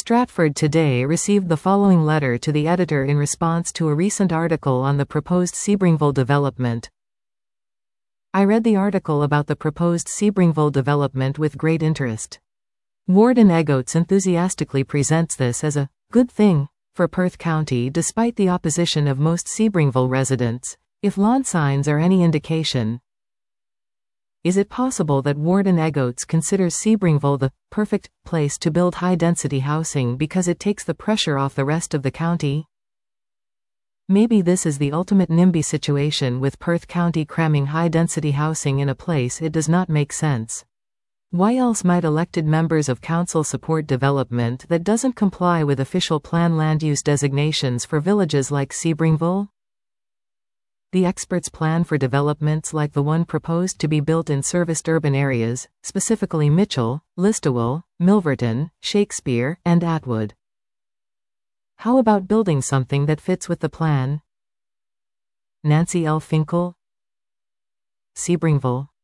Stratford Today received the following letter to the editor in response to a recent article on the proposed Sebringville development. I read the article about the proposed Sebringville development with great interest. Warden Egoats enthusiastically presents this as a good thing for Perth County despite the opposition of most Sebringville residents. If lawn signs are any indication, is it possible that Warden Egoats considers Sebringville the perfect place to build high-density housing because it takes the pressure off the rest of the county? Maybe this is the ultimate NIMBY situation, with Perth County cramming high-density housing in a place it does not make sense. Why else might elected members of council support development that doesn't comply with official plan land use designations for villages like Sebringville? The experts plan for developments like the one proposed to be built in serviced urban areas, specifically Mitchell, Listowel, Milverton, Shakespeare, and Atwood. How about building something that fits with the plan? Nancy L. Finkel, Sebringville.